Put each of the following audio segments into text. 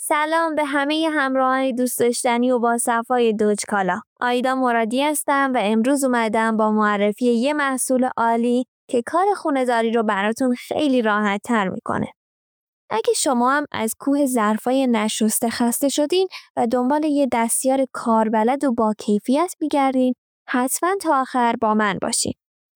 سلام به همه همراهان دوست داشتنی و با صفای دوجکالا. آیدا مرادی هستم و امروز اومدم با معرفی یه محصول عالی که کار خونه‌داری رو براتون خیلی راحت تر میکنه. اگه شما هم از کوه ظرفای نشسته خسته شدین و دنبال یه دستیار کاربلد و با کیفیت میگردین، حتما تا آخر با من باشین.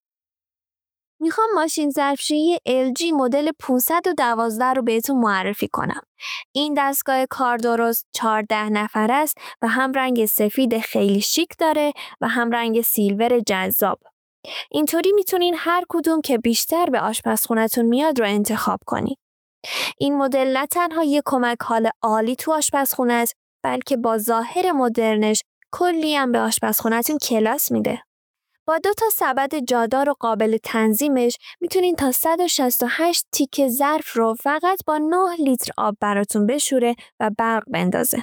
میخوام ماشین ظرفشویی LG مدل 512 رو بهتون معرفی کنم. این دستگاه کاردرست 14 نفر است و هم رنگ سفید خیلی شیک داره و هم رنگ سیلور جذاب. اینطوری میتونین هر کدوم که بیشتر به آشپزخونتون میاد رو انتخاب کنین. این مدل نه تنها یه کمک حال عالی تو آشپزخونه است، بلکه با ظاهر مدرنش کلی هم به آشپزخونتون کلاس میده. با 2 سبد جادار و قابل تنظیمش میتونین تا 168 تیکه ظرف رو فقط با 9 لیتر آب براتون بشوره و برق بندازه.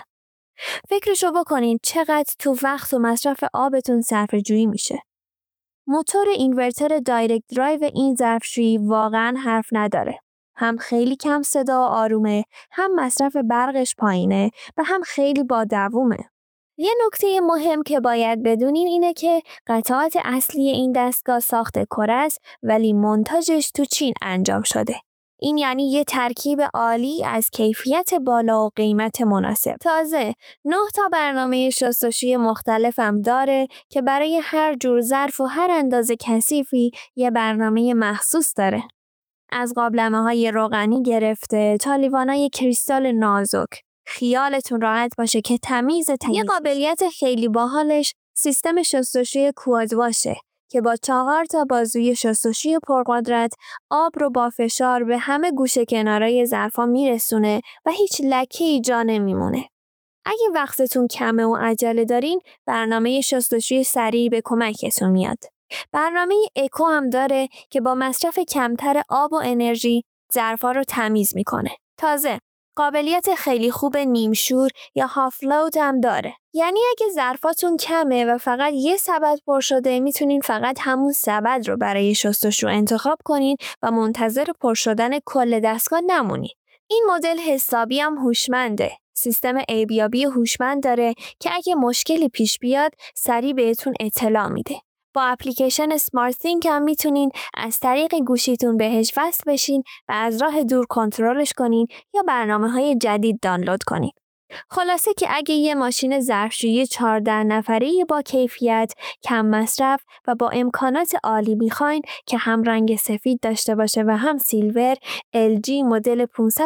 فکرشو بکنین چقدر تو وقت و مصرف آبتون صرفه‌جویی میشه. موتور اینورتر دایرکت درایو این ظرفشویی واقعا حرف نداره. هم خیلی کم صدا و آرومه، هم مصرف برقش پایینه و هم خیلی با دوومه. یه نکته مهم که باید بدونین اینه که قطعات اصلی این دستگاه ساخت کره است ولی مونتاژش تو چین انجام شده. این یعنی یه ترکیب عالی از کیفیت بالا و قیمت مناسب. تازه 9 برنامه شستشویی مختلف هم داره که برای هر جور ظرف و هر اندازه کثیفی یه برنامه مخصوص داره. از قابلمه‌های روغنی گرفته تا لیوانای کریستال نازک. خیالتون راحت باشه که تمیز. یه قابلیت خیلی باحالش سیستم شستشویی کواد واشه که با 4 بازوی شستشویی پرقدرت آب رو با فشار به همه گوشه کنارای ظرفا میرسونه و هیچ لکه‌ای جا نمیمونه. اگه وقتتون کمه و عجله دارین، برنامه شستشویی سریع به کمکتون میاد. برنامه اکو هم داره که با مصرف کمتر آب و انرژی ظرفا رو تمیز میکنه. تازه قابلیت خیلی خوب نیمشور یا هاف لود هم داره. یعنی اگه ظرفاتون کمه و فقط یه سبد پر شده، میتونین فقط همون سبد رو برای شستشو انتخاب کنین و منتظر پر شدن کل دستگاه نمونین. این مدل حسابی هم هوشمنده. سیستم عیبیابی هوشمند داره که اگه مشکلی پیش بیاد سریع بهتون اطلاع میده. با اپلیکیشن سمارت تینک هم میتونین از طریق گوشیتون بهش وصل بشین و از راه دور کنترلش کنین یا برنامه‌های جدید دانلود کنین. خلاصه که اگه یه ماشین ظرفشویی 14 نفره‌ای با کیفیت، کم مصرف و با امکانات عالی میخواین که هم رنگ سفید داشته باشه و هم سیلور، LG مدل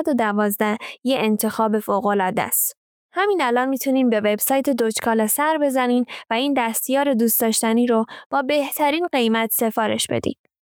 512 یه انتخاب فوق‌العاده است. همین الان میتونین به وبسایت دوجکالا سر بزنین و این دستیار دوست داشتنی رو با بهترین قیمت سفارش بدین.